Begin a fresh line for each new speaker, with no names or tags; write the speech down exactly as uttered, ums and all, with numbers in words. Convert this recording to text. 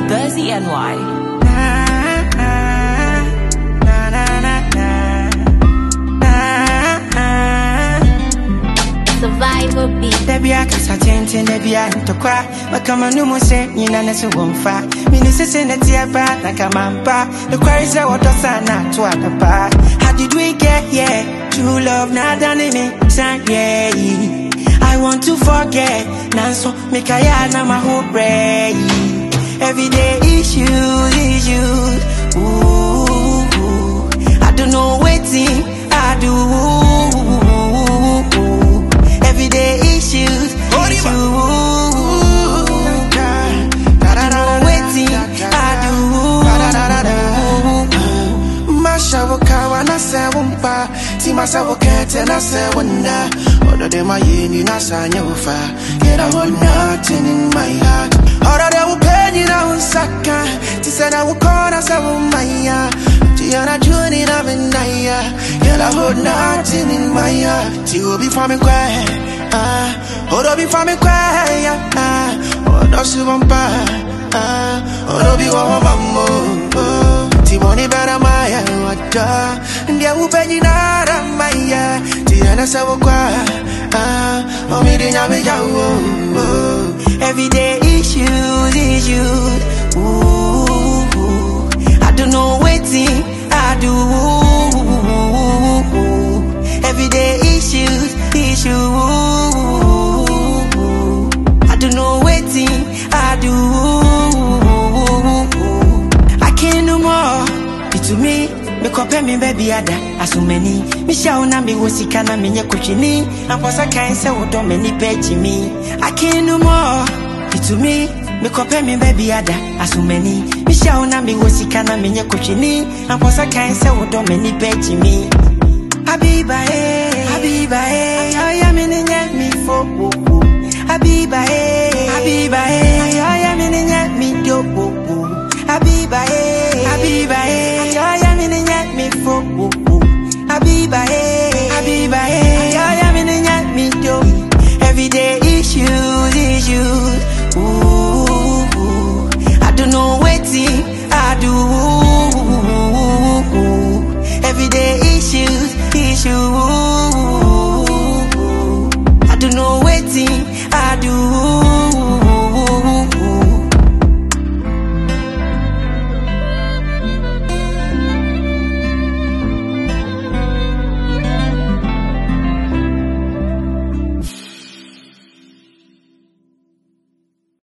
Bursy N Y.
Survivor beat.
Debia kasa tenten debia ntokwa makama numu se nyina ne se wonfa mini sese ne tia ba na kamampa the query say what sana to adapa. How did we get here? True love not done in me san yeah. I want to forget nanso mikaya na my hope pray. Everyday issues issues ooh, I don't know waiting I do. Everyday issues, issues. Waiting, I do. Masha wakawa na sewumpa, si masa wakete na sewunda. Odo de ma yini na sanya ufa, yet I hold nothing in my heart. Odo de upenyi na unsaka, ti sena ukona sewumaya. Tiana juni na minaya, yet I hold nothing in my heart. Ti ubi for me kwe. Ah, hold be for me cry, ah, oh, no she won't buy, ah, oh, be one mammo, oh, Timoni better my water, and there will be nada, my ya, Tiana Savoqua, ah, oh, me didn't have oh, everyday issues, issues, ooh, I don't know waiting, I do, everyday issues, issues. I do. I can't no more. It's to me. Me compare me baby ada. As many. Me shall na me wosika na me nye kuchini. And for sa kind say wo do many page me. I can't no more. It's to me. Me compare me baby ada. As many. Me shall na me wosika na me nye kuchini. And for sa kind say wo do many page me.